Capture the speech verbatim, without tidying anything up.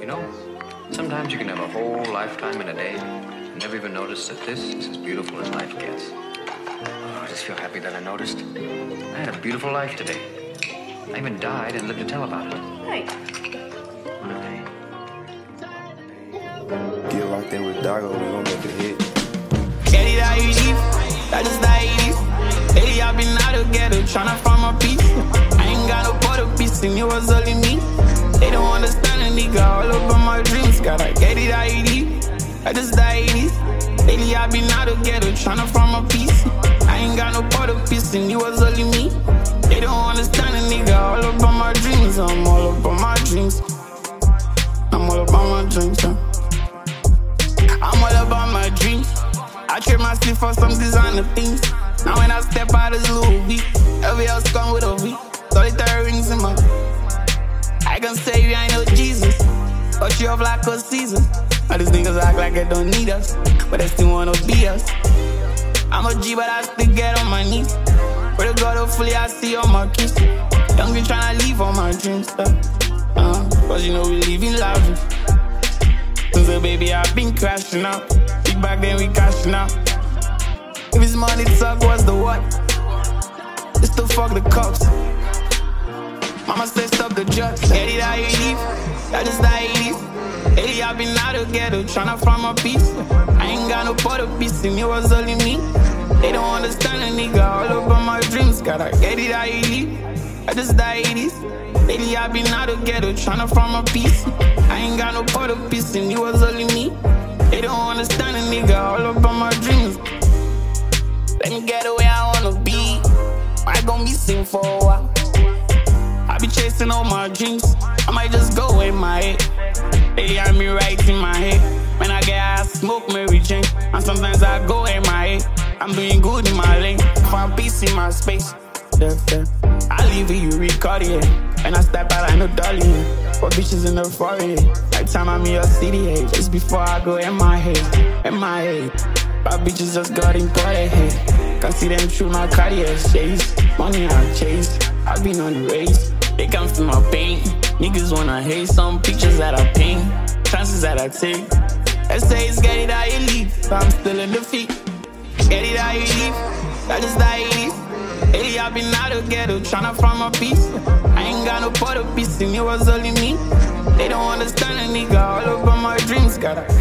You know, sometimes you can have a whole lifetime in a day and never even notice that this is as beautiful as life gets. Oh, I just feel happy that I noticed. I had a beautiful life today. I even died and lived to tell about it. Right. What a day. Get locked in with Doggo, we gon' make a hit. Get it how you leave, that is the eighties. Lately I've been out together, tryna find my peace. I ain't got no part of peace, and it was only me. They don't understand a nigga, all over my dreams. Gotta get it how you leave, that is the eighties. Lately I've been out together, tryna find my peace. I ain't got no part of peace, and it was only me. They don't understand a nigga, all about my dreams. I'm all about my dreams. I'm all about my dreams, huh? I'm all about my dreams. I trade my sleep for some designer things. Now when I step out, it's Louis V. Every else come with a V. Solitary rings in my. I can say you ain't no Jesus, but you off like a Caesar. All these niggas act like they don't need us, but they still wanna be us. I'm a G, but I still get on my knees. Pray to God, hopefully I see all my kids. Young me tryna leave all my dreams, stuff. Uh, cause you know we live in lavish. Since a baby, I've been crashing out. Big back then we cashing out. If it's money talk, what's the what? It's to fuck the cops. Mama said stop the drugs. Get it how you leave, that is the eighties. Lately I've been out together, tryna find my peace. I ain't got no part of peace, and it was only me. They don't understand a nigga, all over my dreams. Gotta get it how you leave, that is the eighties. Lately I've been out together, tryna find my peace. I ain't got no part of peace, and it was only me. They don't understand a nigga, all about my dreams. Let me get where I wanna be. I gon' be sing for a while. I be chasing all my dreams. I might just go in my head. Lately I'm be right in my head. When I get high, I smoke Mary Jane. And sometimes I go in my head. I'm doing good in my lane. Find peace in my space. Yeah, yeah. I leave it, you record it. And I step out, I know dolly. What bitches in the forehead. Like time I'm in your city, hey. Just before I go in my head, in my head. My bitches just got imported, hey. Can see them through my Cartier shades. Money I chase, I've been on the race. They come feel my pain. Niggas wanna hate some pictures that I paint. Chances that I take. They say it's get it how you leave, but I'm still in defeat. Get it how you leave, that is the eighties. Lately I've been out together, tryna find my peace. I ain't got no part of peace, and it was only me. They don't understand a nigga, all over my dreams. Gotta